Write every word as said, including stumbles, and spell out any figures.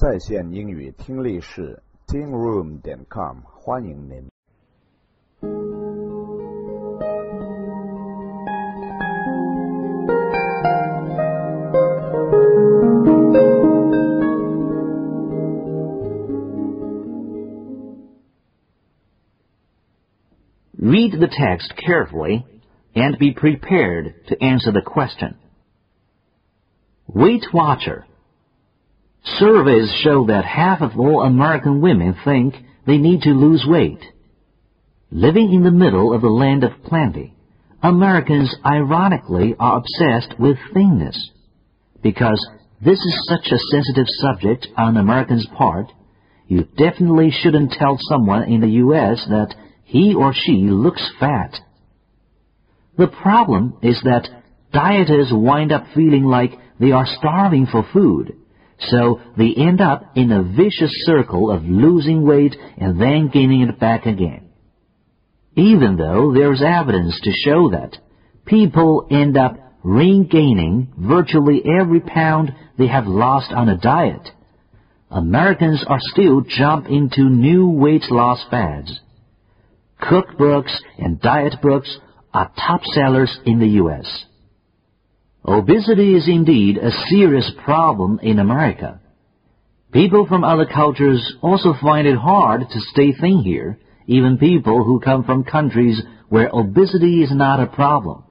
在线英语听力室 ting room 点 com 欢迎您。 Read the text carefully and be prepared to answer the question. Weight Watcher. Surveys show that half of all American women think they need to lose weight. Living in the middle of the land of plenty, Americans ironically are obsessed with thinness. Because this is such a sensitive subject on Americans' part, you definitely shouldn't tell someone in the U S that he or she looks fat. The problem is that dieters wind up feeling like they are starving for food, so they end up in a vicious circle of losing weight and then gaining it back again. Even though there's evidence to show that people end up regaining virtually every pound they have lost on a diet, Americans are still jump into new weight loss fads. Cookbooks and diet books are top sellers in the U S Obesity is indeed a serious problem in America. People from other cultures also find it hard to stay thin here, even people who come from countries where obesity is not a problem.